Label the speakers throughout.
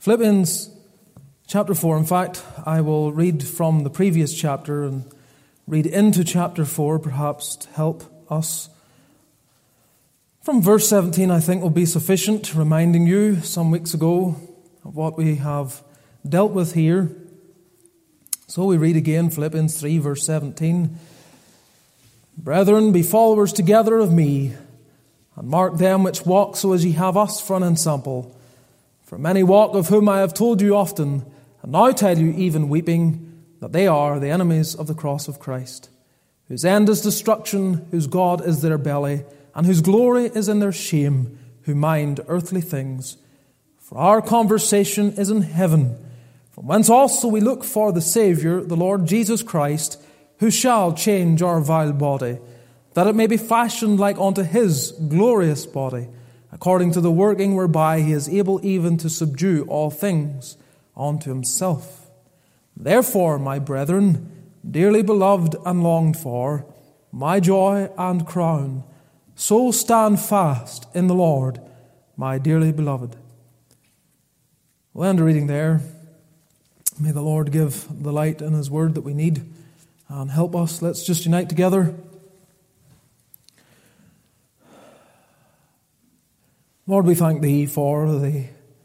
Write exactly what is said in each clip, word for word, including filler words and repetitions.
Speaker 1: Philippians chapter four. In fact, I will read from the previous chapter and read into chapter four, perhaps to help us. From verse seventeen, I think, will be sufficient, reminding you some weeks ago of what we have dealt with here. So we read again, Philippians three, verse seventeen. Brethren, be followers together of me, and mark them which walk so as ye have us for an ensample. For many walk, of whom I have told you often, and now tell you even weeping, that they are the enemies of the cross of Christ, whose end is destruction, whose God is their belly, and whose glory is in their shame, who mind earthly things. For our conversation is in heaven, from whence also we look for the Saviour, the Lord Jesus Christ, who shall change our vile body, that it may be fashioned like unto his glorious body, according to the working whereby he is able even to subdue all things unto himself. Therefore, my brethren, dearly beloved and longed for, my joy and crown, so stand fast in the Lord, my dearly beloved. We'll end the reading there. May the Lord give the light in his word that we need and help us. Let's just unite together. Lord, we thank Thee for the,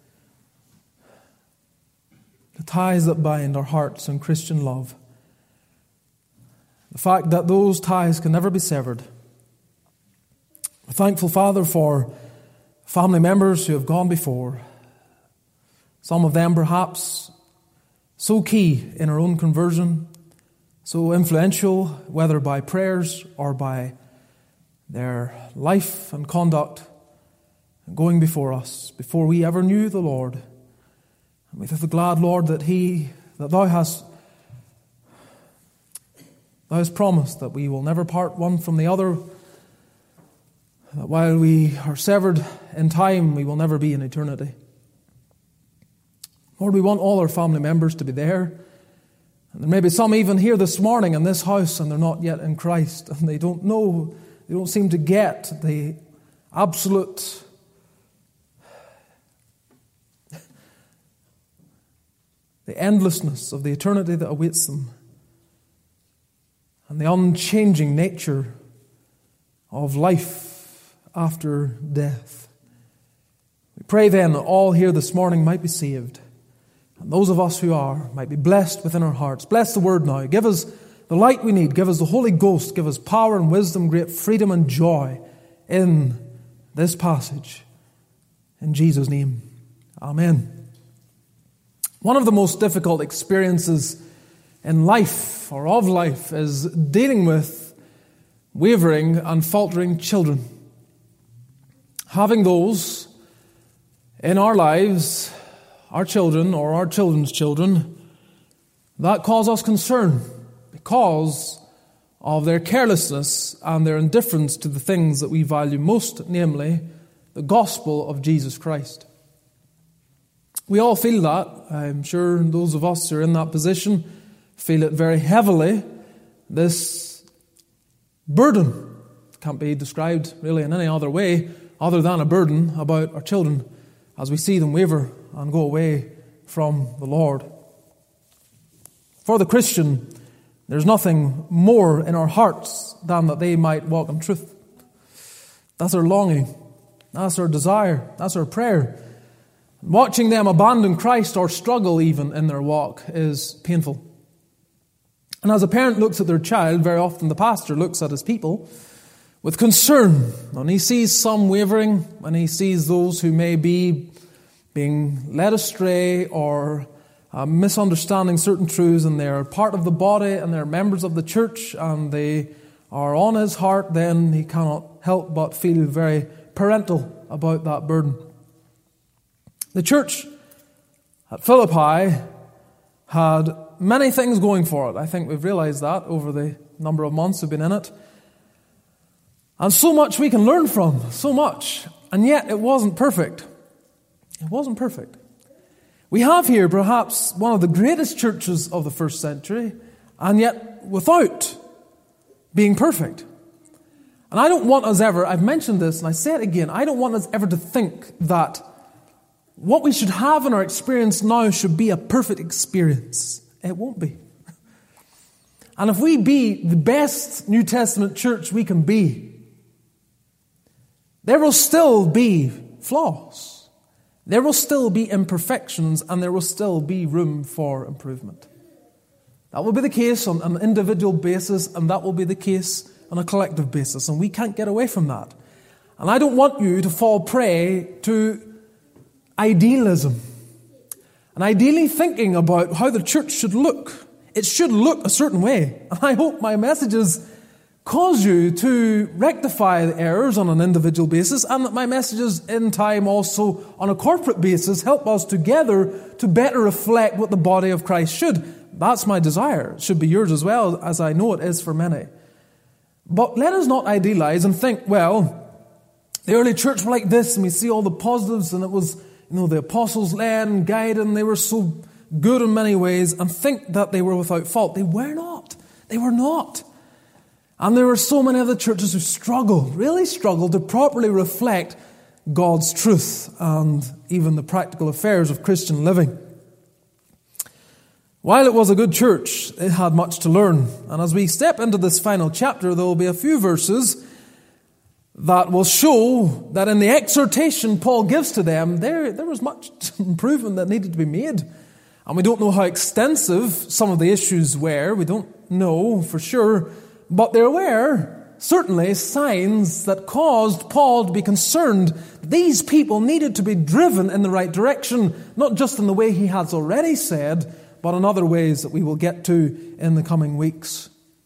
Speaker 1: the ties that bind our hearts in Christian love. The fact that those ties can never be severed. We're thankful, Father, for family members who have gone before. Some of them perhaps so key in our own conversion, so influential, whether by prayers or by their life and conduct, going before us, before we ever knew the Lord. And we are glad, Lord, that He, that Thou hast, Thou hast promised that we will never part one from the other, that while we are severed in time, we will never be in eternity. Lord, we want all our family members to be there. And there may be some even here this morning in this house, and they're not yet in Christ, and they don't know, they don't seem to get the absolute the endlessness of the eternity that awaits them, and the unchanging nature of life after death. We pray then that all here this morning might be saved, and those of us who are might be blessed within our hearts. Bless the word now. Give us the light we need. Give us the Holy Ghost. Give us power and wisdom, great freedom and joy in this passage. In Jesus' name, amen. One of the most difficult experiences in life, or of life, is dealing with wavering and faltering children. Having those in our lives, our children or our children's children, that cause us concern because of their carelessness and their indifference to the things that we value most, namely the gospel of Jesus Christ. We all feel that. I'm sure those of us who are in that position feel it very heavily. This burden can't be described really in any other way other than a burden about our children as we see them waver and go away from the Lord. For the Christian, there's nothing more in our hearts than that they might walk in truth. That's our longing. That's our desire. That's our prayer. Watching them abandon Christ or struggle even in their walk is painful. And as a parent looks at their child, very often the pastor looks at his people with concern. When he sees some wavering, when he sees those who may be being led astray or uh, misunderstanding certain truths, and they're part of the body and they're members of the church and they are on his heart, then he cannot help but feel very parental about that burden. The church at Philippi had many things going for it. I think we've realized that over the number of months we've been in it. And so much we can learn from, so much. And yet it wasn't perfect. It wasn't perfect. We have here perhaps one of the greatest churches of the first century, and yet without being perfect. And I don't want us ever, I've mentioned this and I say it again, I don't want us ever to think that what we should have in our experience now should be a perfect experience. It won't be. And if we be the best New Testament church we can be, there will still be flaws. There will still be imperfections, and there will still be room for improvement. That will be the case on an individual basis, and that will be the case on a collective basis, and we can't get away from that. And I don't want you to fall prey to idealism and ideally thinking about how the church should look. It should look a certain way. And I hope my messages cause you to rectify the errors on an individual basis, and that my messages in time also on a corporate basis help us together to better reflect what the body of Christ should. That's my desire. It should be yours as well, as I know it is for many. But let us not idealize and think, well, the early church were like this, and we see all the positives, and it was, you know, the apostles led and guided, and they were so good in many ways, and think that they were without fault. They were not. They were not. And there were so many other churches who struggled, really struggled to properly reflect God's truth and even the practical affairs of Christian living. While it was a good church, it had much to learn. And as we step into this final chapter, there will be a few verses that will show that in the exhortation Paul gives to them, there, there was much improvement that needed to be made. And we don't know how extensive some of the issues were. We don't know for sure. But there were certainly signs that caused Paul to be concerned. These people needed to be driven in the right direction, not just in the way he has already said, but in other ways that we will get to in the coming weeks.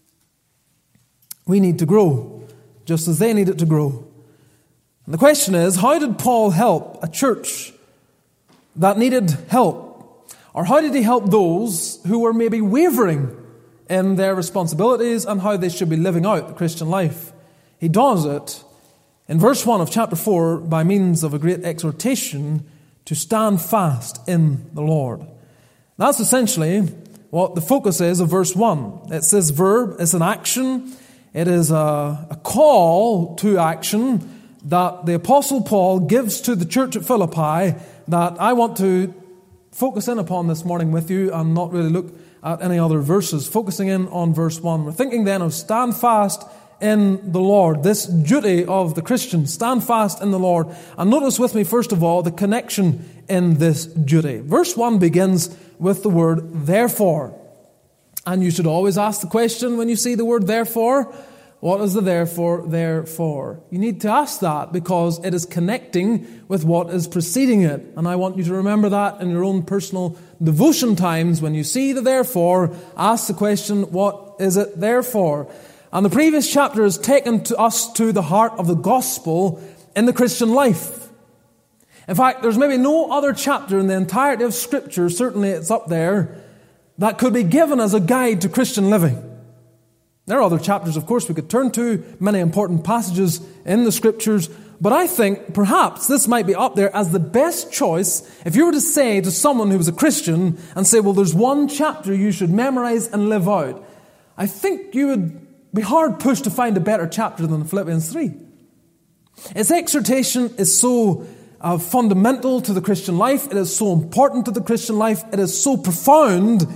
Speaker 1: We need to grow, just as they needed to grow. And the question is, how did Paul help a church that needed help? Or how did he help those who were maybe wavering in their responsibilities and how they should be living out the Christian life? He does it in verse one of chapter four by means of a great exhortation to stand fast in the Lord. That's essentially what the focus is of verse one. It's this verb, it's an action, it is a, a call to action that the Apostle Paul gives to the church at Philippi that I want to focus in upon this morning with you and not really look at any other verses, focusing in on verse one. We're thinking then of stand fast in the Lord, this duty of the Christian, stand fast in the Lord. And notice with me, first of all, the connection in this duty. Verse one begins with the word therefore. And you should always ask the question when you see the word therefore, what is the therefore there for? You need to ask that because it is connecting with what is preceding it. And I want you to remember that in your own personal devotion times. When you see the therefore, ask the question, what is it there for? And the previous chapter has taken to us to the heart of the gospel in the Christian life. In fact, there's maybe no other chapter in the entirety of Scripture, certainly it's up there, that could be given as a guide to Christian living. There are other chapters, of course, we could turn to, many important passages in the Scriptures, but I think perhaps this might be up there as the best choice if you were to say to someone who was a Christian and say, well, there's one chapter you should memorize and live out. I think you would be hard pushed to find a better chapter than Philippians three. Its exhortation is so uh, fundamental to the Christian life. It is so important to the Christian life. It is so profound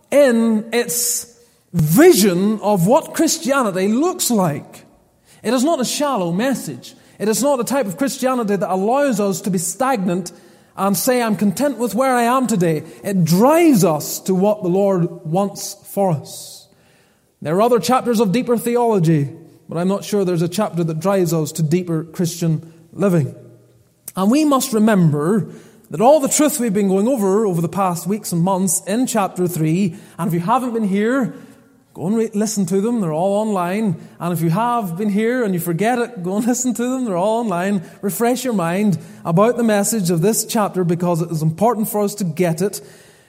Speaker 1: in its vision of what Christianity looks like. It is not a shallow message. It is not a type of Christianity that allows us to be stagnant and say, I'm content with where I am today. It drives us to what the Lord wants for us. There are other chapters of deeper theology, but I'm not sure there's a chapter that drives us to deeper Christian living. And we must remember that all the truth we've been going over over the past weeks and months in chapter three, and if you haven't been here, go and re- listen to them. They're all online. And if you have been here and you forget it, go and listen to them. They're all online. Refresh your mind about the message of this chapter because it is important for us to get it.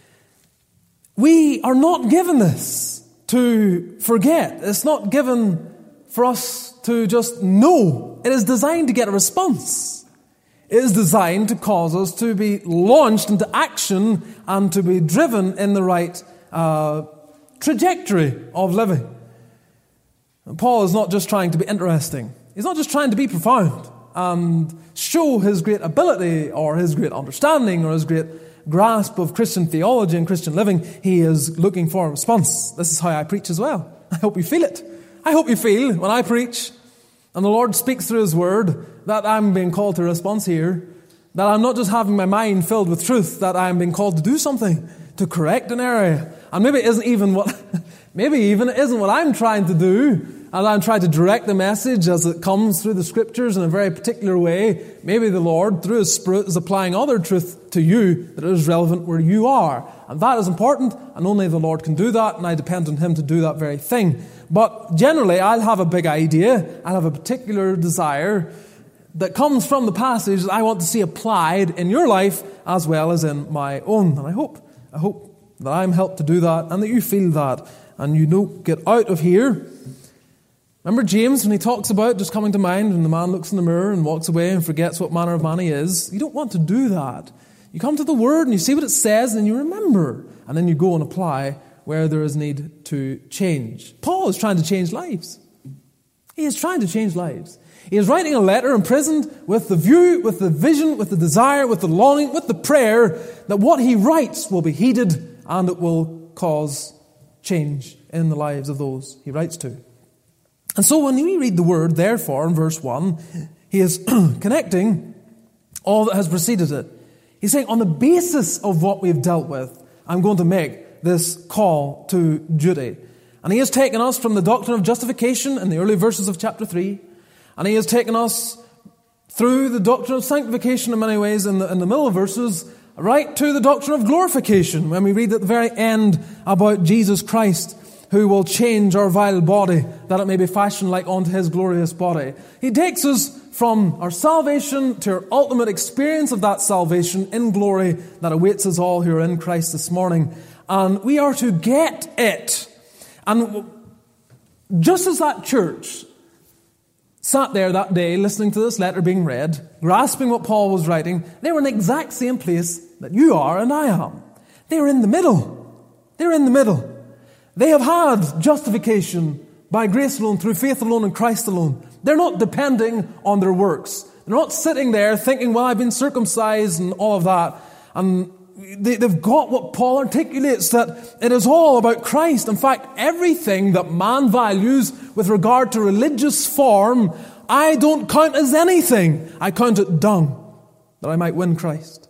Speaker 1: We are not given this to forget. It's not given for us to just know. It is designed to get a response. It is designed to cause us to be launched into action and to be driven in the right uh, trajectory of living. And Paul is not just trying to be interesting. He's not just trying to be profound. and show his great ability or his great understanding or his great grasp of Christian theology and Christian living, he is looking for a response. This is how I preach as well. I hope you feel it. I hope you feel when I preach and the Lord speaks through his word that I'm being called to a response here, that I'm not just having my mind filled with truth, that I'm being called to do something, to correct an area. And maybe it isn't even what, maybe even it isn't what I'm trying to do, as I'm trying to direct the message as it comes through the Scriptures in a very particular way. Maybe the Lord, through His Spirit, is applying other truth to you that is relevant where you are. And that is important, and only the Lord can do that, and I depend on Him to do that very thing. But generally, I'll have a big idea, I'll have a particular desire that comes from the passage that I want to see applied in your life as well as in my own. And I hope, I hope that I'm helped to do that, and that you feel that, and you don't get out of here. Remember James, when he talks about, just coming to mind, when the man looks in the mirror and walks away and forgets what manner of man he is. You don't want to do that. You come to the Word and you see what it says and you remember. And then you go and apply where there is need to change. Paul is trying to change lives. He is trying to change lives. He is writing a letter imprisoned with the view, with the vision, with the desire, with the longing, with the prayer that what he writes will be heeded and it will cause change in the lives of those he writes to. And so when we read the word, therefore, in verse one, he is connecting all that has preceded it. He's saying, on the basis of what we've dealt with, I'm going to make this call to duty. And he has taken us from the doctrine of justification in the early verses of chapter three, and he has taken us through the doctrine of sanctification in many ways in the, in the middle verses, right to the doctrine of glorification, when we read at the very end about Jesus Christ, who will change our vile body, that it may be fashioned like unto His glorious body. He takes us from our salvation to our ultimate experience of that salvation in glory that awaits us all who are in Christ this morning. And we are to get it. And just as that church sat there that day listening to this letter being read, grasping what Paul was writing, they were in the exact same place that you are and I am. They were in the middle. They were in the middle. They have had justification by grace alone, through faith alone in Christ alone. They're not depending on their works. They're not sitting there thinking, well, I've been circumcised and all of that. And they, they've got what Paul articulates, that it is all about Christ. In fact, everything that man values with regard to religious form, I don't count as anything. I count it dung, that I might win Christ.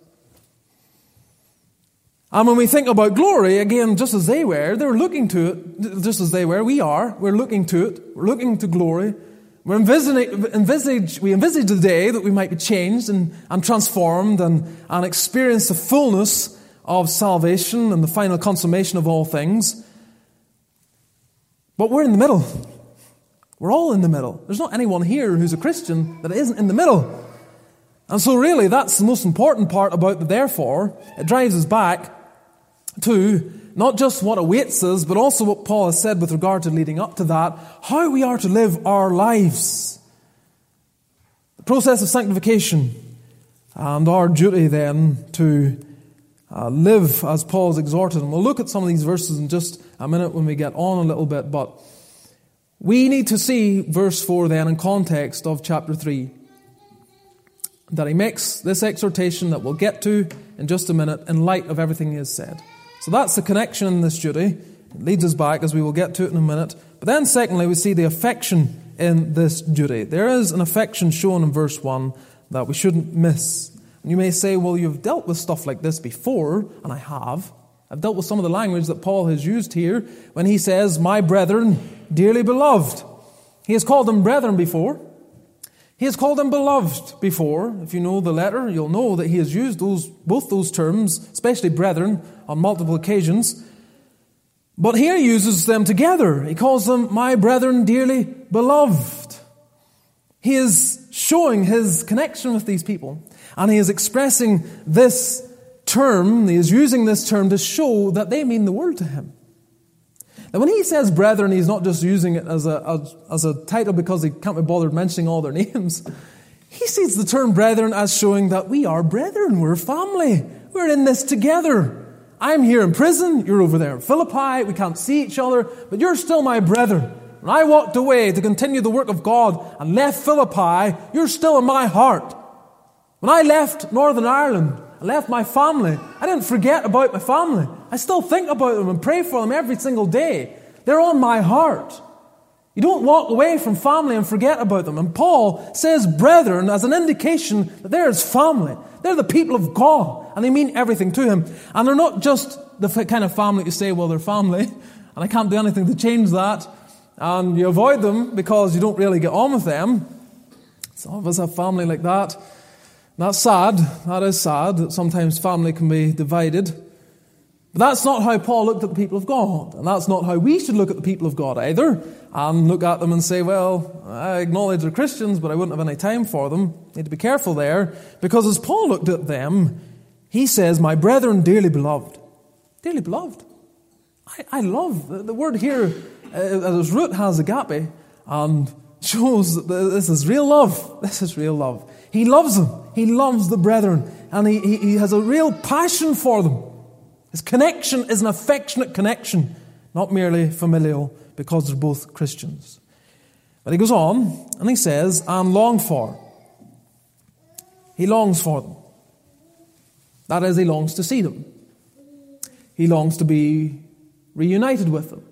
Speaker 1: And when we think about glory, again, just as they were, they were looking to it, just as they were, we are. We're looking to it. We're looking to glory. We're envisaging, envisage, we envisage the day that we might be changed and, and transformed and, and experience the fullness of salvation and the final consummation of all things. But we're in the middle. We're all in the middle. There's not anyone here who's a Christian that isn't in the middle. And so really, that's the most important part about the therefore. It drives us back to not just what awaits us, but also what Paul has said with regard to leading up to that, how we are to live our lives. The process of sanctification and our duty then to uh, live as Paul has exhorted. And we'll look at some of these verses in just a minute when we get on a little bit, but we need to see verse four then in context of chapter three. That he makes this exhortation that we'll get to in just a minute in light of everything he has said. So that's the connection in this duty. It leads us back as we will get to it in a minute. But then secondly, we see the affection in this duty. There is an affection shown in verse one that we shouldn't miss. And you may say, well, you've dealt with stuff like this before, and I have. I've dealt with some of the language that Paul has used here when he says, my brethren, dearly beloved. He has called them brethren before. He has called them beloved before. If you know the letter, you'll know that he has used those both those terms, especially brethren, on multiple occasions. But here he uses them together. He calls them, my brethren dearly beloved. He is showing his connection with these people. And he is expressing this term, he is using this term to show that they mean the world to him. Now, when he says brethren, he's not just using it as a, as, as a title because he can't be bothered mentioning all their names. He sees the term brethren as showing that we are brethren, we're family, we're in this together. I'm here in prison, you're over there in Philippi, we can't see each other, but you're still my brother. when I walked away to continue the work of God and left Philippi, you're still in my heart. When I left Northern Ireland, I left my family, I didn't forget about my family. I still think about them and pray for them every single day. They're on my heart. You don't walk away from family and forget about them. And Paul says brethren as an indication that they're his family. They're the people of God, and they mean everything to him. And they're not just the kind of family you say, well, they're family, and I can't do anything to change that. And you avoid them because you don't really get on with them. Some of us have family like that. That's sad. That is sad that sometimes family can be divided. But that's not how Paul looked at the people of God. And that's not how we should look at the people of God either. And look at them and say, well, I acknowledge they're Christians, but I wouldn't have any time for them. Need to be careful there. Because as Paul looked at them, he says, my brethren dearly beloved. Dearly beloved. I, I love, the, the word here, uh, at its root has agape, and shows that this is real love. This is real love. He loves them. He loves the brethren. And he, he, he has a real passion for them. His connection is an affectionate connection, not merely familial, because they're both Christians. But he goes on, and he says, and long for. He longs for them. That is, he longs to see them. He longs to be reunited with them.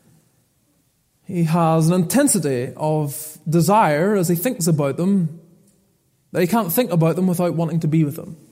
Speaker 1: He has an intensity of desire as he thinks about them, that he can't think about them without wanting to be with them.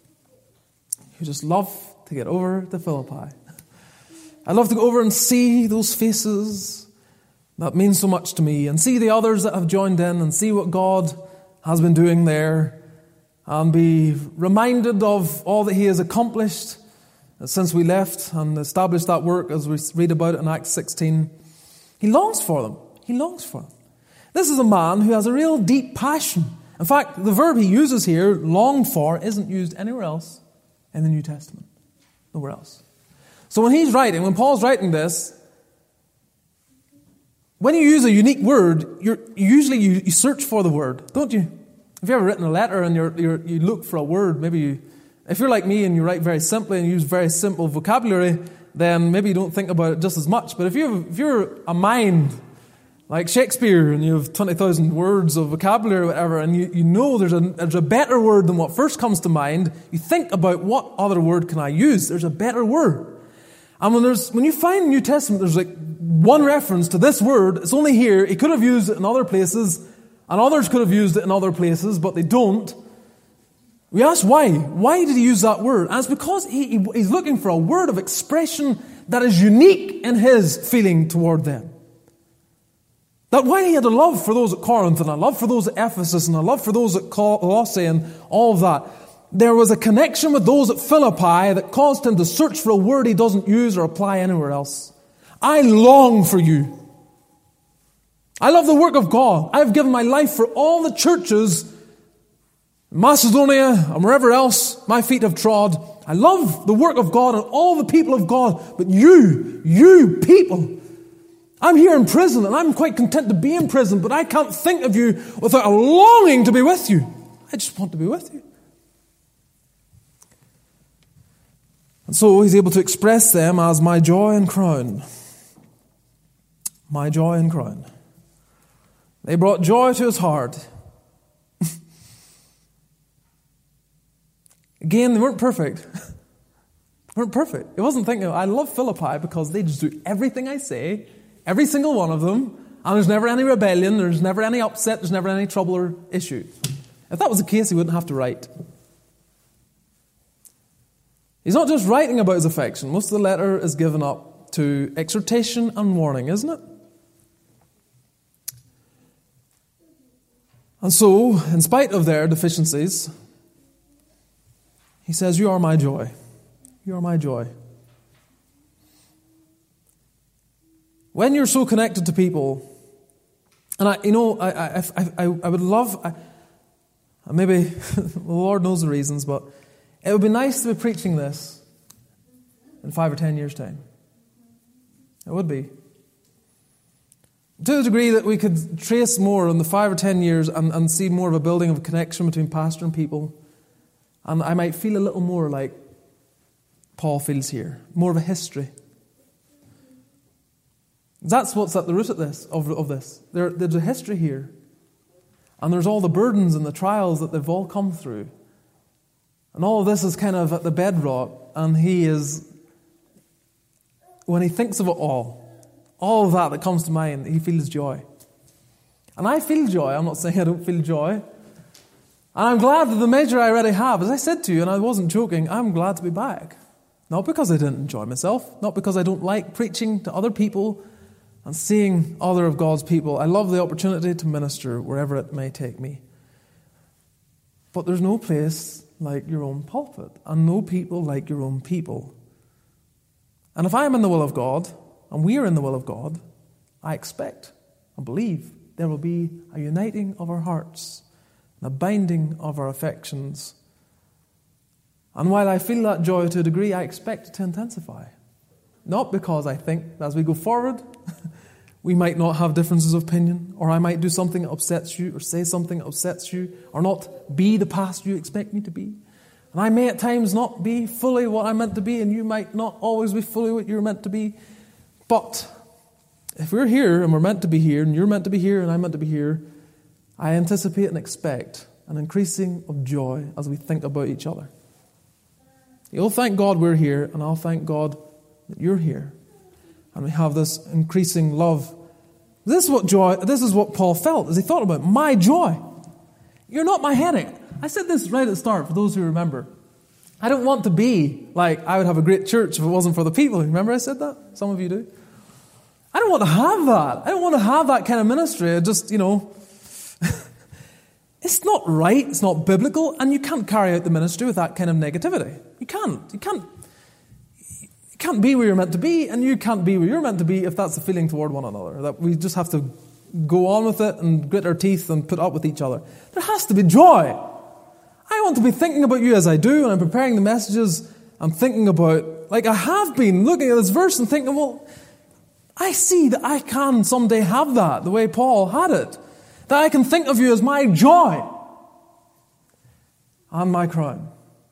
Speaker 1: He just love to get over to Philippi. I'd love to go over and see those faces that mean so much to me, and see the others that have joined in, and see what God has been doing there, and be reminded of all that he has accomplished since we left and established that work as we read about it in Acts sixteen. He longs for them. He longs for them. This is a man who has a real deep passion. In fact, the verb he uses here, long for, isn't used anywhere else in the New Testament. Nowhere else. So when he's writing, when Paul's writing this, when you use a unique word, you're, usually you, you search for the word, don't you? Have you ever written a letter and you're, you're, you look for a word? Maybe you, if you're like me and you write very simply and use very simple vocabulary, then maybe you don't think about it just as much. But if you're, if you're a mind like Shakespeare and you have twenty thousand words of vocabulary or whatever, and you, you know there's a, there's a better word than what first comes to mind, you think about what other word can I use? There's a better word. And when there's when you find New Testament, there's like one reference to this word, it's only here. He could have used it in other places, and others could have used it in other places, but they don't. We ask why. Why did he use that word? And it's because he, he, he's looking for a word of expression that is unique in his feeling toward them. That while he had a love for those at Corinth, and a love for those at Ephesus, and a love for those at Colossae, and all of that, there was a connection with those at Philippi that caused him to search for a word he doesn't use or apply anywhere else. I long for you. I love the work of God. I have given my life for all the churches in Macedonia and wherever else my feet have trod. I love the work of God and all the people of God. But you, you people, I'm here in prison and I'm quite content to be in prison, but I can't think of you without a longing to be with you. I just want to be with you. And so he's able to express them as my joy and crown. My joy and crown. They brought joy to his heart. Again, they weren't perfect. They weren't perfect. He wasn't thinking, I love Philippi because they just do everything I say, every single one of them, and there's never any rebellion, there's never any upset, there's never any trouble or issue. If that was the case, he wouldn't have to write. He's not just writing about his affection. Most of the letter is given up to exhortation and warning, isn't it? And so, in spite of their deficiencies, he says, you are my joy. You are my joy. When you're so connected to people, and I, you know, I, I, I, I would love, I, maybe the Lord knows the reasons, but it would be nice to be preaching this in five or ten years' time. It would be. To the degree that we could trace more in the five or ten years and, and see more of a building of a connection between pastor and people. And I might feel a little more like Paul feels here. More of a history. That's what's at the root of this. Of, of this. There, there's a history here. And there's all the burdens and the trials that they've all come through. And all of this is kind of at the bedrock. And he is, when he thinks of it all, all of that that comes to mind, he feels joy. And I feel joy. I'm not saying I don't feel joy. And I'm glad that the measure I already have, as I said to you, and I wasn't joking, I'm glad to be back. Not because I didn't enjoy myself, not because I don't like preaching to other people and seeing other of God's people. I love the opportunity to minister wherever it may take me. But there's no place like your own pulpit, and no people like your own people. And if I am in the will of God, and we are in the will of God, I expect and believe there will be a uniting of our hearts, and a binding of our affections. And while I feel that joy to a degree, I expect it to intensify. Not because I think as we go forward, we might not have differences of opinion, or I might do something that upsets you, or say something that upsets you, or not be the pastor you expect me to be. And I may at times not be fully what I'm meant to be, and you might not always be fully what you're meant to be. But if we're here, and we're meant to be here, and you're meant to be here, and I'm meant to be here, I anticipate and expect an increasing of joy as we think about each other. You'll thank God we're here, and I'll thank God that you're here. And we have this increasing love. This is what joy, this is what Paul felt as he thought about my joy. You're not my headache. I said this right at the start, for those who remember. I don't want to be like I would have a great church if it wasn't for the people. Remember I said that? Some of you do. I don't want to have that. I don't want to have that kind of ministry. I just, you know, it's not right. It's not biblical. And you can't carry out the ministry with that kind of negativity. You can't. You can't. You can't be where you're meant to be, and you can't be where you're meant to be if that's the feeling toward one another. That we just have to go on with it and grit our teeth and put up with each other. There has to be joy. I want to be thinking about you as I do, and I'm preparing the messages. I'm thinking about, like I have been, looking at this verse and thinking, well, I see that I can someday have that, the way Paul had it. That I can think of you as my joy and my crown.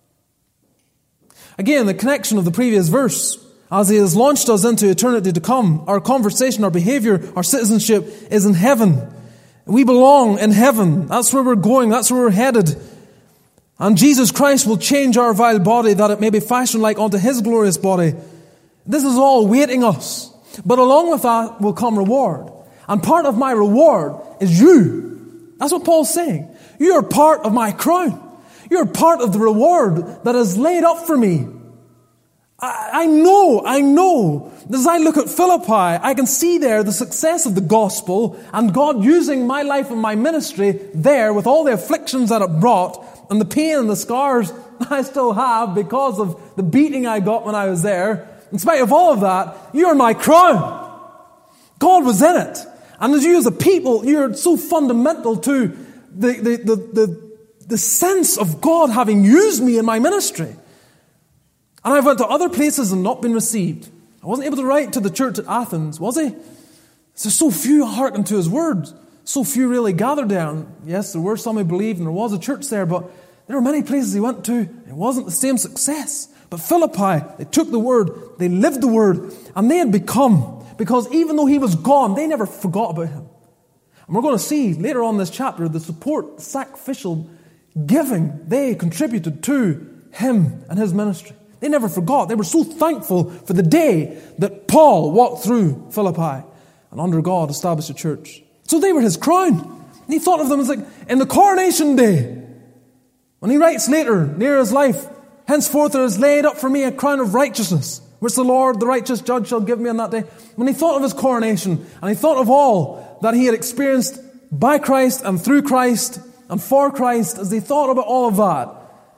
Speaker 1: Again, the connection of the previous verse, as he has launched us into eternity to come, our conversation, our behavior, our citizenship is in heaven. We belong in heaven. That's where we're going. That's where we're headed. And Jesus Christ will change our vile body that it may be fashioned like unto his glorious body. This is all waiting us. But along with that will come reward. And part of my reward is you. That's what Paul's saying. You are part of my crown. You're part of the reward that is laid up for me. I, I know, I know. As I look at Philippi, I can see there the success of the gospel and God using my life and my ministry there with all the afflictions that it brought and the pain and the scars I still have because of the beating I got when I was there. In spite of all of that, you're my crown. God was in it. And as you as a people, you're so fundamental to the, the, the, the, the sense of God having used me in my ministry. And I went to other places and not been received. I wasn't able to write to the church at Athens, was he? There's so few hearkened to his words. So few really gathered there. And yes, there were some who believed and there was a church there, but there were many places he went to. It wasn't the same success. But Philippi, they took the word, they lived the word, and they had become, because even though he was gone, they never forgot about him. And we're going to see later on in this chapter the support, the sacrificial giving they contributed to him and his ministry. They never forgot. They were so thankful for the day that Paul walked through Philippi and under God established a church. So they were his crown. And he thought of them as like in the coronation day. When he writes later, near his life, henceforth there is laid up for me a crown of righteousness, which the Lord, the righteous judge, shall give me on that day. When he thought of his coronation, and he thought of all that he had experienced by Christ and through Christ and for Christ, as he thought about all of that,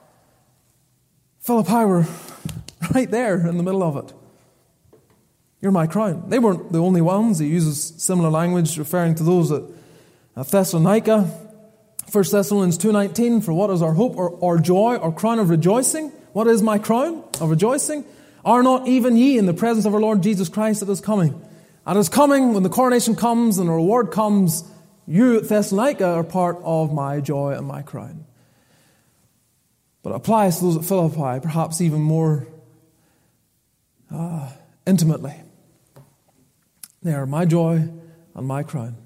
Speaker 1: Philippi were right there in the middle of it. You're my crown. They weren't the only ones. He uses similar language referring to those at Thessalonica. First Thessalonians two nineteen, for what is our hope or, or joy or crown of rejoicing? What is my crown of rejoicing? Are not even ye in the presence of our Lord Jesus Christ that is coming? And is coming, when the coronation comes and the reward comes, you at Thessalonica are part of my joy and my crown. But it applies to those at Philippi, perhaps even more uh, intimately. They are my joy and my crown.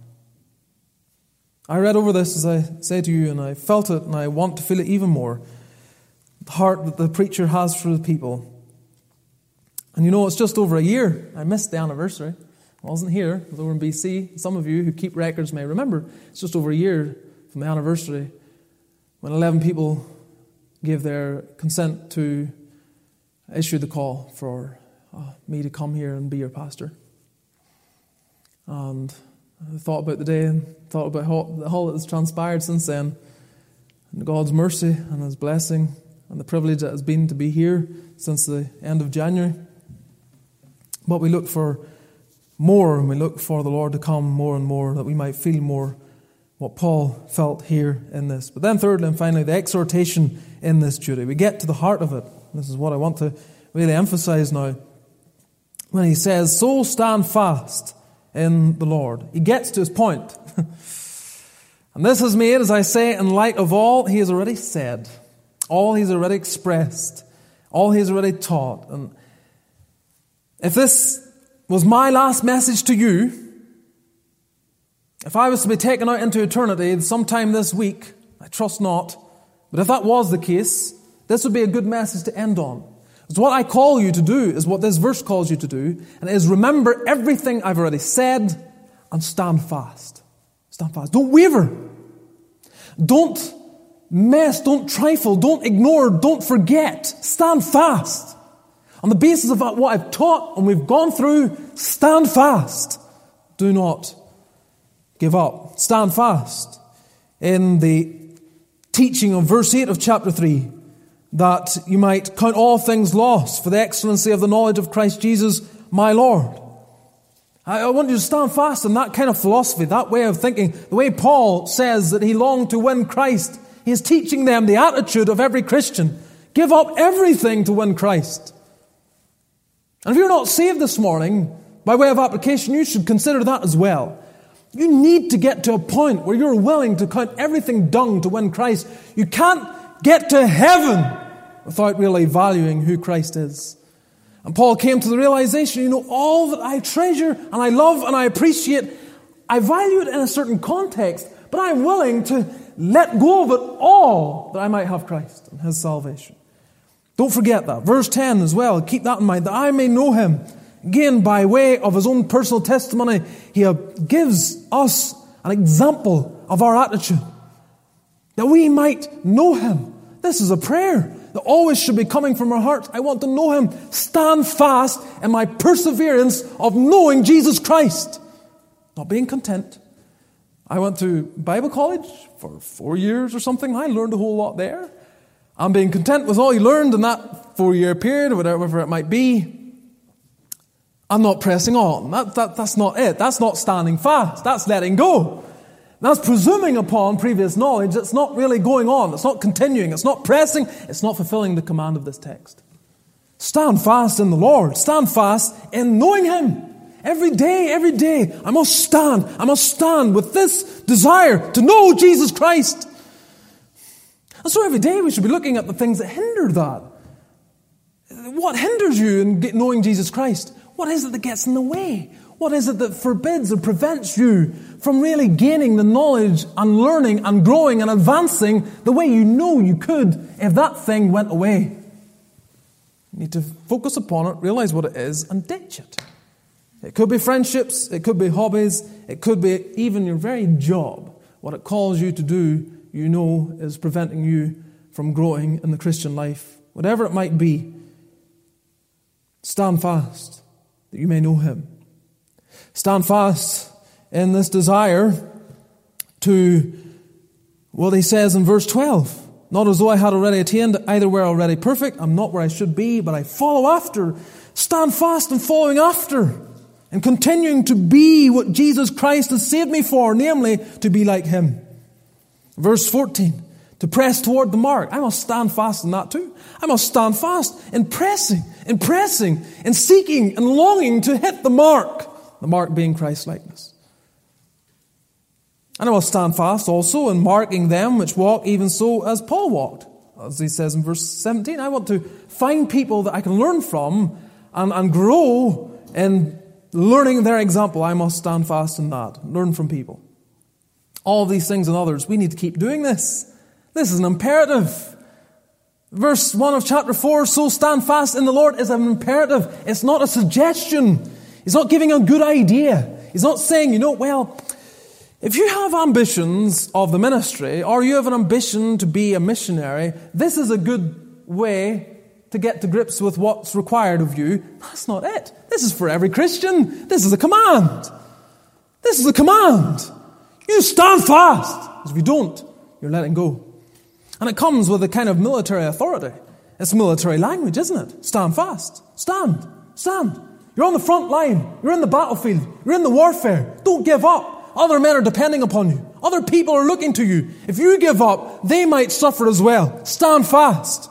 Speaker 1: I read over this, as I say to you, and I felt it, and I want to feel it even more. The heart that the preacher has for the people. And you know, it's just over a year. I missed the anniversary. I wasn't here. I was over in B C. Some of you who keep records may remember. It's just over a year from the anniversary when eleven people gave their consent to issue the call for uh, me to come here and be your pastor. And I thought about the day and thought about how, all that has transpired since then, and God's mercy and His blessing and the privilege that has been to be here since the end of January. But we look for more, and we look for the Lord to come more and more, that we might feel more what Paul felt here in this. But then thirdly and finally, the exhortation in this duty. We get to the heart of it. This is what I want to really emphasize now. When he says, so stand fast in the Lord. He gets to his point. And this is made, as I say, in light of all he has already said, all he's already expressed, all he's already taught. And if this was my last message to you, if I was to be taken out into eternity sometime this week, I trust not, but if that was the case, this would be a good message to end on. So what I call you to do is what this verse calls you to do, and it is remember everything I've already said and stand fast. Stand fast. Don't waver. Don't mess, don't trifle, don't ignore, don't forget. Stand fast. On the basis of what I've taught and we've gone through, stand fast. Do not give up. Stand fast. In the teaching of verse eight of chapter three, that you might count all things lost for the excellency of the knowledge of Christ Jesus, my Lord. I want you to stand fast in that kind of philosophy, that way of thinking. The way Paul says that he longed to win Christ, he is teaching them the attitude of every Christian. Give up everything to win Christ. And if you're not saved this morning, by way of application, you should consider that as well. You need to get to a point where you're willing to count everything dung to win Christ. You can't get to heaven without really valuing who Christ is. And Paul came to the realization, you know, all that I treasure and I love and I appreciate, I value it in a certain context, but I'm willing to let go of it all that I might have Christ and His salvation. Don't forget that. Verse ten as well, keep that in mind, that I may know Him. Again, by way of His own personal testimony, He gives us an example of our attitude, that we might know Him. This is a prayer that always should be coming from our hearts. I want to know Him. Stand fast in my perseverance of knowing Jesus Christ. Not being content. I went to Bible college for four years or something. I learned a whole lot there. I'm being content with all you learned in that four-year period, or whatever it might be. I'm not pressing on. That, that, that's not it. That's not standing fast. That's letting go. That's presuming upon previous knowledge. It's not really going on. It's not continuing. It's not pressing. It's not fulfilling the command of this text. Stand fast in the Lord. Stand fast in knowing Him. Every day, every day, I must stand. I must stand with this desire to know Jesus Christ. And so every day we should be looking at the things that hinder that. What hinders you in knowing Jesus Christ? What is it that gets in the way? What is it that forbids or prevents you from really gaining the knowledge and learning and growing and advancing the way you know you could if that thing went away? You need to focus upon it, realize what it is, and ditch it. It could be friendships, it could be hobbies, it could be even your very job. What it calls you to do, you know, is preventing you from growing in the Christian life. Whatever it might be, stand fast that you may know Him. Stand fast in this desire to what he says in verse twelve. Not as though I had already attained, either were already perfect. I'm not where I should be, but I follow after. Stand fast in following after and continuing to be what Jesus Christ has saved me for, namely to be like Him. Verse fourteen, to press toward the mark. I must stand fast in that too. I must stand fast in pressing, in pressing, in seeking and longing to hit the mark. The mark being Christ-likeness. And I will stand fast also in marking them which walk even so as Paul walked. As he says in verse seventeen, I want to find people that I can learn from and, and grow in learning their example, I must stand fast in that. Learn from people. All of these things and others, we need to keep doing this. This is an imperative. Verse one of chapter four, so stand fast in the Lord, is an imperative. It's not a suggestion. He's not giving a good idea. He's not saying, you know, well, if you have ambitions of the ministry, or you have an ambition to be a missionary, this is a good way to get to grips with what's required of you. That's not it. This is for every Christian. This is a command. This is a command. You stand fast. Because if you don't, you're letting go. And it comes with a kind of military authority. It's military language, isn't it? Stand fast. Stand. Stand. You're on the front line. You're in the battlefield. You're in the warfare. Don't give up. Other men are depending upon you. Other people are looking to you. If you give up, they might suffer as well. Stand fast.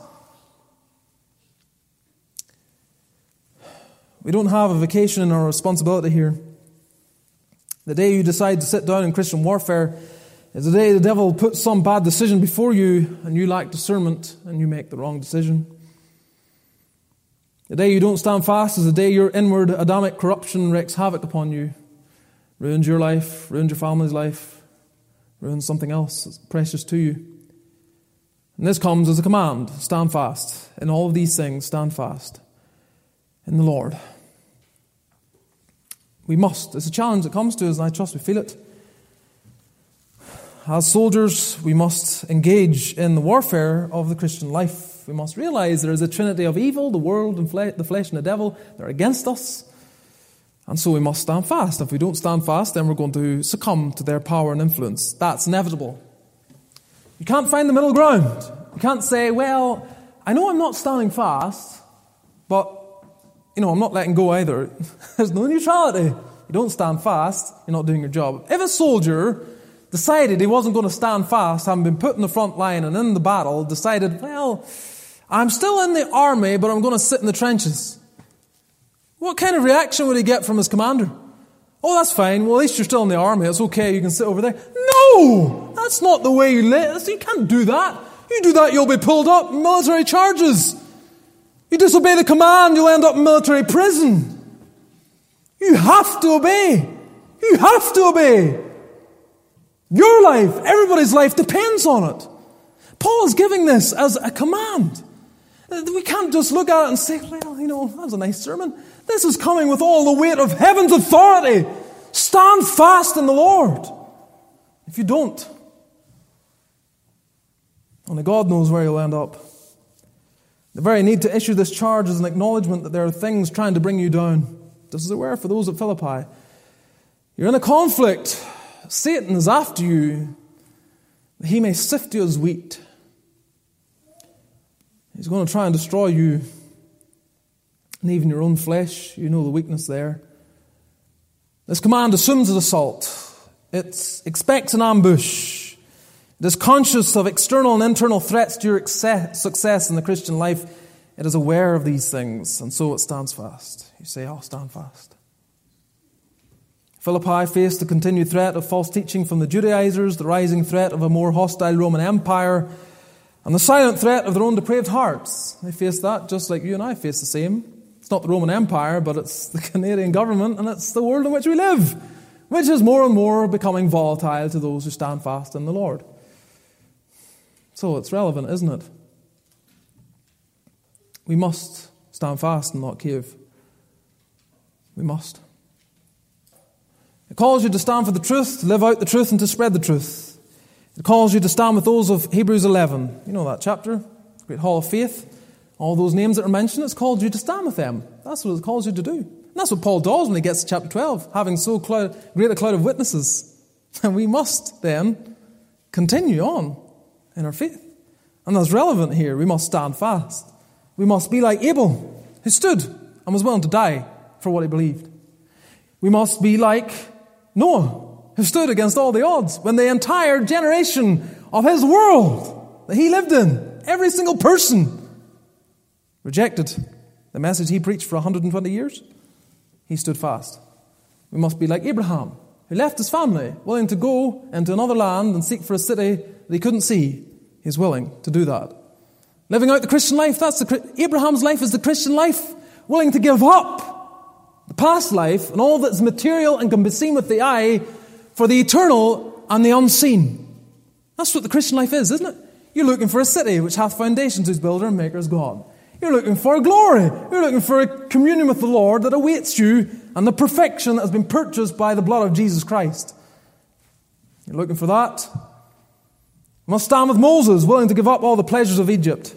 Speaker 1: We don't have a vacation in our responsibility here. The day you decide to sit down in Christian warfare is the day the devil puts some bad decision before you and you lack discernment and you make the wrong decision. The day you don't stand fast is the day your inward Adamic corruption wreaks havoc upon you, ruins your life, ruins your family's life, ruins something else that's precious to you. And this comes as a command, stand fast. In all of these things, stand fast in the Lord. We must. It's a challenge that comes to us, and I trust we feel it. As soldiers, we must engage in the warfare of the Christian life. We must realize there is a trinity of evil, the world, and fle- the flesh, and the devil. They're against us. And so we must stand fast. If we don't stand fast, then we're going to succumb to their power and influence. That's inevitable. You can't find the middle ground. You can't say, well, I know I'm not standing fast, but you know, I'm not letting go either. There's no neutrality. You don't stand fast, you're not doing your job. If a soldier decided he wasn't going to stand fast, having been put in the front line and in the battle, decided, well, I'm still in the army, but I'm going to sit in the trenches. What kind of reaction would he get from his commander? Oh, that's fine. Well, at least you're still in the army. It's okay. You can sit over there. No! That's not the way you live. You can't do that. You do that, you'll be pulled up in military charges. You disobey the command, you'll end up in military prison. You have to obey. You have to obey. Your life, everybody's life depends on it. Paul is giving this as a command. We can't just look at it and say, well, you know, that was a nice sermon. This is coming with all the weight of heaven's authority. Stand fast in the Lord. If you don't, only God knows where you'll end up. The very need to issue this charge is an acknowledgement that there are things trying to bring you down. Just as it were for those at Philippi. You're in a conflict. Satan is after you, that he may sift you as wheat. He's going to try and destroy you, and even your own flesh. You know the weakness there. This command assumes an assault. It expects an ambush. It is conscious of external and internal threats to your success in the Christian life. It is aware of these things, and so it stands fast. You say, I'll stand fast. Philippi faced the continued threat of false teaching from the Judaizers, the rising threat of a more hostile Roman Empire, and the silent threat of their own depraved hearts. They faced that just like you and I face the same. It's not the Roman Empire, but it's the Canadian government, and it's the world in which we live, which is more and more becoming volatile to those who stand fast in the Lord. So it's relevant, isn't it? We must stand fast and not cave. We must. It calls you to stand for the truth, to live out the truth, and to spread the truth. It calls you to stand with those of Hebrews eleven. You know that chapter, Great Hall of Faith. All those names that are mentioned, it's called you to stand with them. That's what it calls you to do. And that's what Paul does when he gets to chapter twelve, having so cloud, great a cloud of witnesses. And we must then continue on in our faith. And that's relevant here. We must stand fast. We must be like Abel, who stood and was willing to die for what he believed. We must be like Noah, who stood against all the odds when the entire generation of his world that he lived in, every single person, rejected the message he preached for one hundred twenty years. He stood fast. We must be like Abraham, who left his family, willing to go into another land and seek for a city that he couldn't see. He's willing to do that. Living out the Christian life, that's the Abraham's life is the Christian life, willing to give up the past life, and all that's material and can be seen with the eye, for the eternal and the unseen. That's what the Christian life is, isn't it? You're looking for a city which hath foundations, whose builder and maker is God. You're looking for glory. You're looking for a communion with the Lord that awaits you, and the perfection that has been purchased by the blood of Jesus Christ. You're looking for that. You must stand with Moses, willing to give up all the pleasures of Egypt.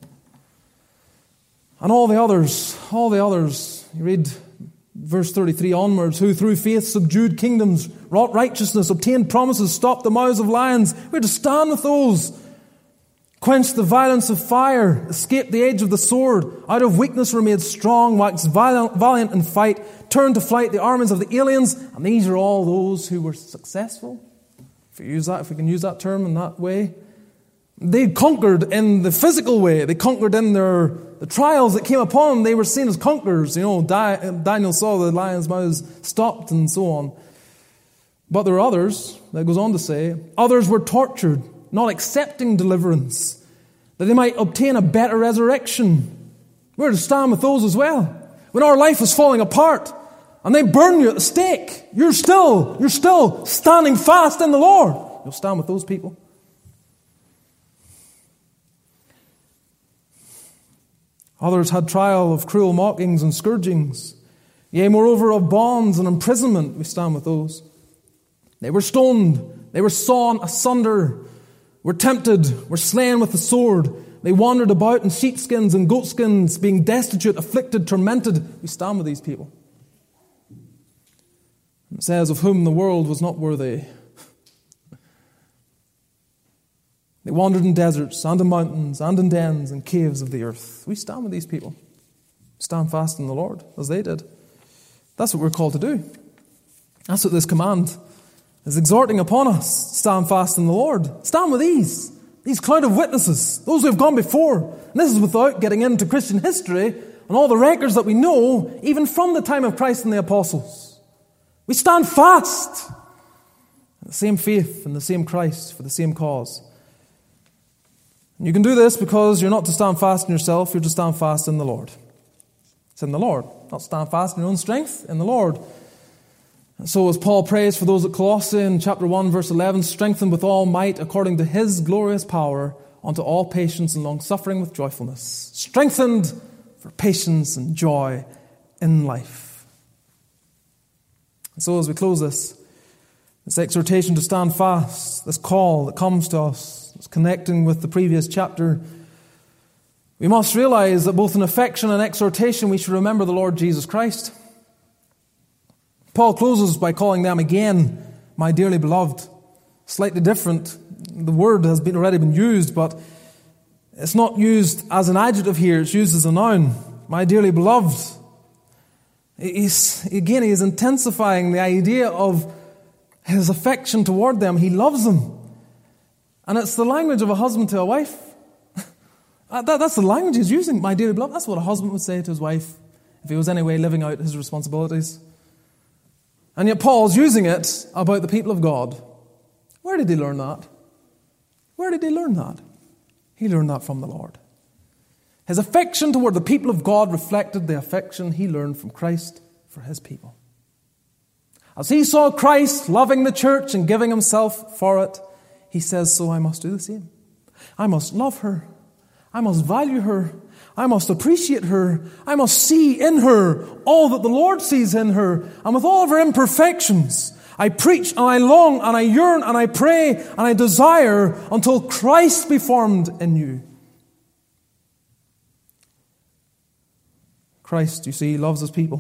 Speaker 1: And all the others, all the others, you read verse thirty-three onwards, who through faith subdued kingdoms, wrought righteousness, obtained promises, stopped the mouths of lions. We're to stand with those. Quenched the violence of fire, escaped the edge of the sword, out of weakness were made strong, waxed valiant in fight, turned to flight the armies of the aliens, and these are all those who were successful. If we use that, if we can use that term in that way. They conquered in the physical way. They conquered in their the trials that came upon them. They were seen as conquerors. You know, Daniel saw the lions' mouths stopped and so on. But there are others, that goes on to say, others were tortured, not accepting deliverance, that they might obtain a better resurrection. We're to stand with those as well. When our life is falling apart and they burn you at the stake, you're still, you're still standing fast in the Lord. You'll stand with those people. Others had trial of cruel mockings and scourgings. Yea, moreover, of bonds and imprisonment. We stand with those. They were stoned. They were sawn asunder. Were tempted. Were slain with the sword. They wandered about in sheepskins and goatskins, being destitute, afflicted, tormented. We stand with these people. It says, of whom the world was not worthy. They wandered in deserts, and in mountains, and in dens and caves of the earth. We stand with these people. Stand fast in the Lord, as they did. That's what we're called to do. That's what this command is exhorting upon us. Stand fast in the Lord. Stand with these. These cloud of witnesses. Those who have gone before. And this is without getting into Christian history and all the records that we know, even from the time of Christ and the apostles. We stand fast. In the same faith and the same Christ for the same cause. And you can do this because you're not to stand fast in yourself, you're to stand fast in the Lord. It's in the Lord. Not stand fast in your own strength, in the Lord. And so as Paul prays for those at Colossae in chapter one, verse eleven, strengthened with all might according to his glorious power unto all patience and long-suffering with joyfulness. Strengthened for patience and joy in life. And so as we close this, this exhortation to stand fast, this call that comes to us, it's connecting with the previous chapter. We must realize that both in affection and exhortation we should remember the Lord Jesus Christ. Paul closes by calling them again, my dearly beloved. Slightly different. The word has been already been used, but it's not used as an adjective here, it's used as a noun. My dearly beloved. He's, again, he is intensifying the idea of his affection toward them. He loves them. And it's the language of a husband to a wife. that, that's the language he's using, my dearly beloved. That's what a husband would say to his wife if he was anyway living out his responsibilities. And yet Paul's using it about the people of God. Where did he learn that? Where did he learn that? He learned that from the Lord. His affection toward the people of God reflected the affection he learned from Christ for his people. As he saw Christ loving the church and giving himself for it, he says, so I must do the same. I must love her. I must value her. I must appreciate her. I must see in her all that the Lord sees in her. And with all of her imperfections, I preach and I long and I yearn and I pray and I desire until Christ be formed in you. Christ, you see, loves his people.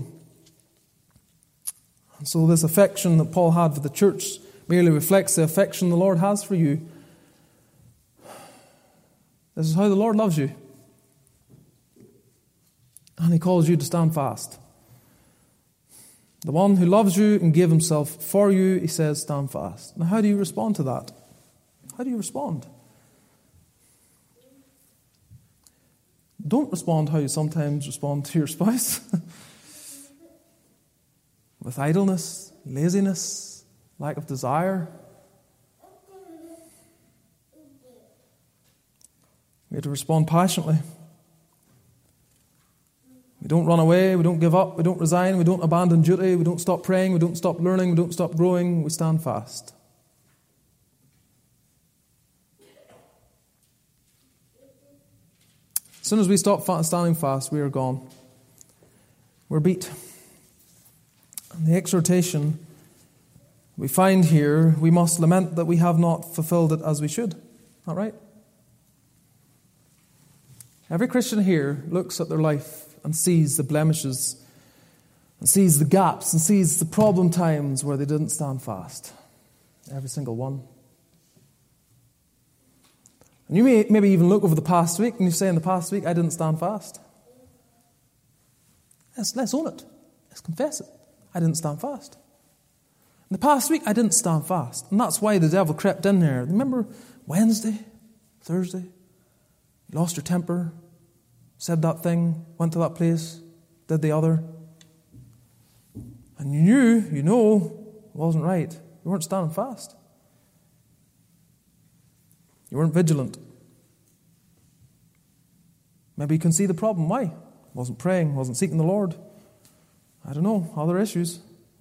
Speaker 1: And so this affection that Paul had for the church merely reflects the affection the Lord has for you. This is how the Lord loves you. And he calls you to stand fast. The one who loves you and gave himself for you, he says, stand fast. Now, how do you respond to that? How do you respond? Don't respond how you sometimes respond to your spouse. With idleness, laziness, lack of desire. We have to respond passionately. We We don't run away, we don't give up, we don't resign, we don't abandon duty, we don't stop praying, we don't stop learning, we don't stop growing, we stand fast. As soon as we stop standing fast, we are gone. We're beat. And the exhortation we find here, we must lament that we have not fulfilled it as we should. Not right? Every Christian here looks at their life and sees the blemishes, and sees the gaps, and sees the problem times where they didn't stand fast. Every single one. And you may maybe even look over the past week and you say, in the past week, I didn't stand fast. Let's, let's own it. Let's confess it. I didn't stand fast. In the past week, I didn't stand fast. And that's why the devil crept in there. Remember Wednesday, Thursday? You lost your temper, said that thing, went to that place, did the other. And you knew, you know, it wasn't right. You weren't standing fast. You weren't vigilant. Maybe you can see the problem. Why? Wasn't praying, wasn't seeking the Lord. I don't know, other issues.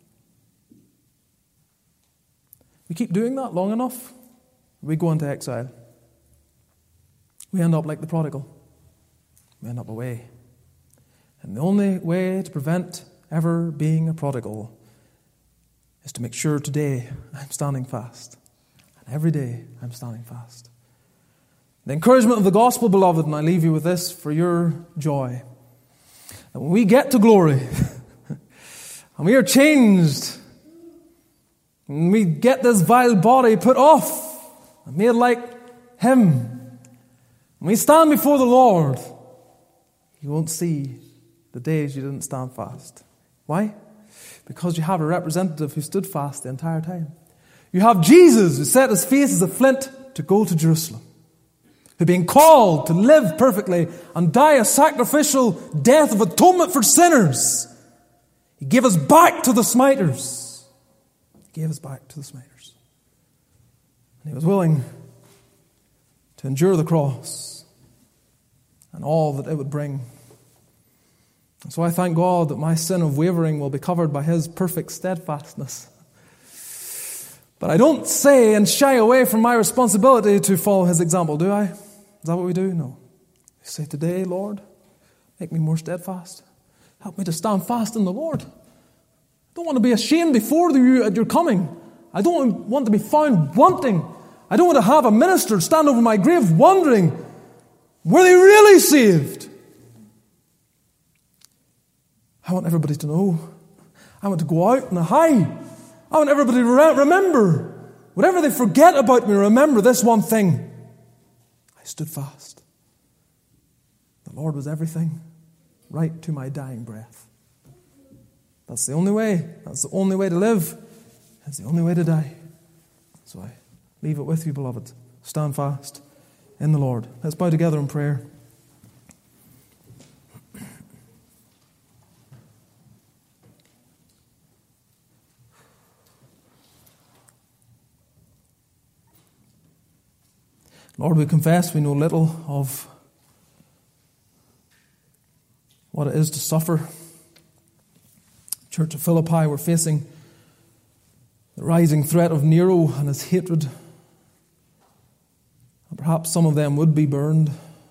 Speaker 1: We keep doing that long enough, we go into exile. We end up like the prodigal. We end up away. And the only way to prevent ever being a prodigal is to make sure today I'm standing fast. And every day I'm standing fast. The encouragement of the gospel, beloved, and I leave you with this for your joy. That when we get to glory, and we are changed, and we get this vile body put off, and made like Him, when we stand before the Lord, you won't see the days you didn't stand fast. Why? Because you have a representative who stood fast the entire time. You have Jesus who set his face as a flint to go to Jerusalem, who being called to live perfectly and die a sacrificial death of atonement for sinners, He gave us back to the smiters. He gave us back to the smiters. And He was willing to endure the cross and all that it would bring. And so I thank God that my sin of wavering will be covered by His perfect steadfastness. But I don't say and shy away from my responsibility to follow His example, do I? Is that what we do? No. We say, today, Lord, make me more steadfast. Help me to stand fast in the Lord. I don't want to be ashamed before you at your coming. I don't want to be found wanting. I don't want to have a minister stand over my grave wondering, were they really saved? I want everybody to know. I want to go out on a high. I want everybody to remember. Whatever they forget about me, remember this one thing. I stood fast. The Lord was everything, right to my dying breath. That's the only way. That's the only way to live. That's the only way to die. So I leave it with you, beloved. Stand fast in the Lord. Let's bow together in prayer. Lord, we confess we know little of what it is to suffer. Church of Philippi were facing the rising threat of Nero and his hatred. And perhaps some of them would be burned.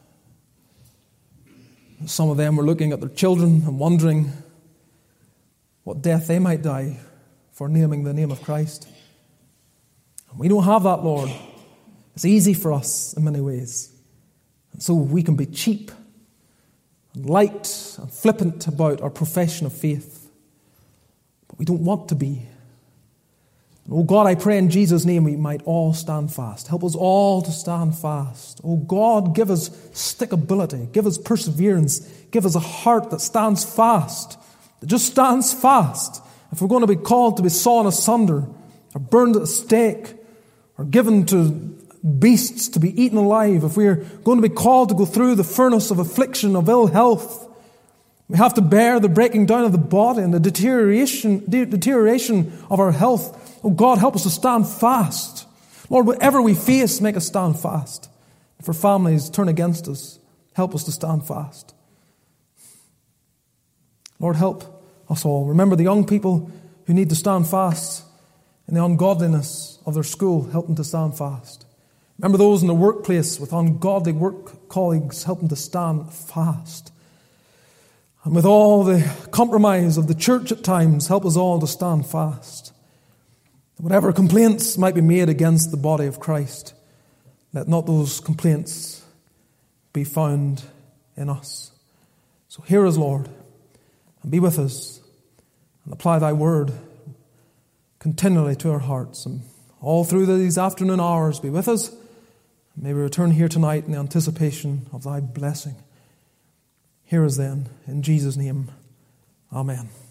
Speaker 1: Some of them were looking at their children and wondering what death they might die for naming the name of Christ. And we don't have that, Lord. It's easy for us in many ways. And so we can be cheap and light and flippant about our profession of faith. But we don't want to be. And oh God, I pray in Jesus' name we might all stand fast. Help us all to stand fast. Oh God, give us stickability. Give us perseverance. Give us a heart that stands fast. That just stands fast. If we're going to be called to be sawn asunder or burned at a stake or given to beasts to be eaten alive, if we're going to be called to go through the furnace of affliction, of ill health, we have to bear the breaking down of the body and the deterioration, de- deterioration of our health. Oh God, help us to stand fast. Lord, whatever we face, make us stand fast. If our families turn against us, help us to stand fast. Lord, help us all. Remember the young people who need to stand fast in the ungodliness of their school. Help them to stand fast. Remember those in the workplace with ungodly work colleagues. Help them to stand fast. And with all the compromise of the church at times, help us all to stand fast. Whatever complaints might be made against the body of Christ, let not those complaints be found in us. So hear us, Lord, and be with us, and apply thy word continually to our hearts. And all through these afternoon hours, be with us. May we return here tonight in the anticipation of thy blessing. Hear us then, in Jesus' name. Amen.